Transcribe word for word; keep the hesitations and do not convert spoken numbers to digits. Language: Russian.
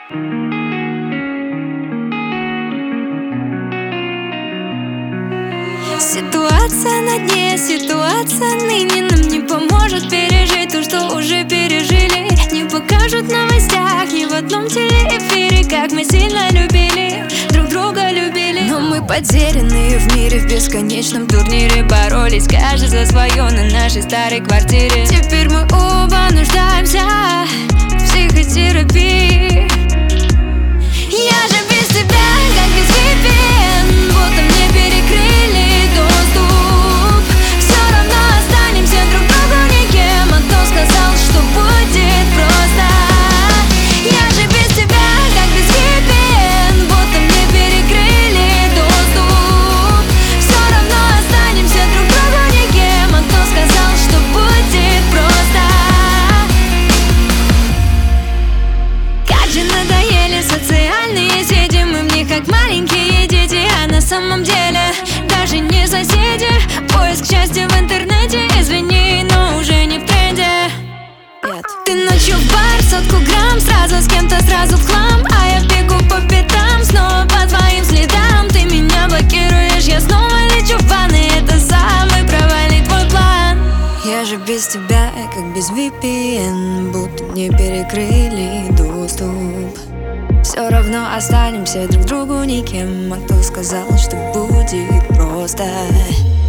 Ситуация на дне, ситуация ныне нам не поможет пережить то, что уже пережили. Не покажут в новостях, ни в одном телеэфире, как мы сильно любили, друг друга любили. Но мы потерянные в мире, в бесконечном турнире боролись, каждый за свое на нашей старой квартире. Теперь мы оба нуждаемся в психотерапии. Я же без тебя, как без ви пи эн, будто мне перекрыли доступ. Все равно останемся друг другу никем, а кто сказал, что будет просто? Я же без тебя, как без ви пи эн, будто мне перекрыли доступ. Все равно останемся друг другу никем, а кто сказал, что будет просто? Как же надоели социальные сети, мы в них как маленькие дети, а на самом деле даже не соседи. Поиск счастья в интернете, извини, но уже не в тренде. Нет. Ты ночью в бар, сотку грамм, сразу с кем-то, сразу в хлам, а я бегу по пятам, снова по твоим следам. Ты меня блокируешь, я снова лечу в ванной, это самый провальный твой план. Я же без тебя, как без ви пи эн, будто мне перекрыли доступ. Все равно останемся друг другу никем, а кто сказал, что будет просто?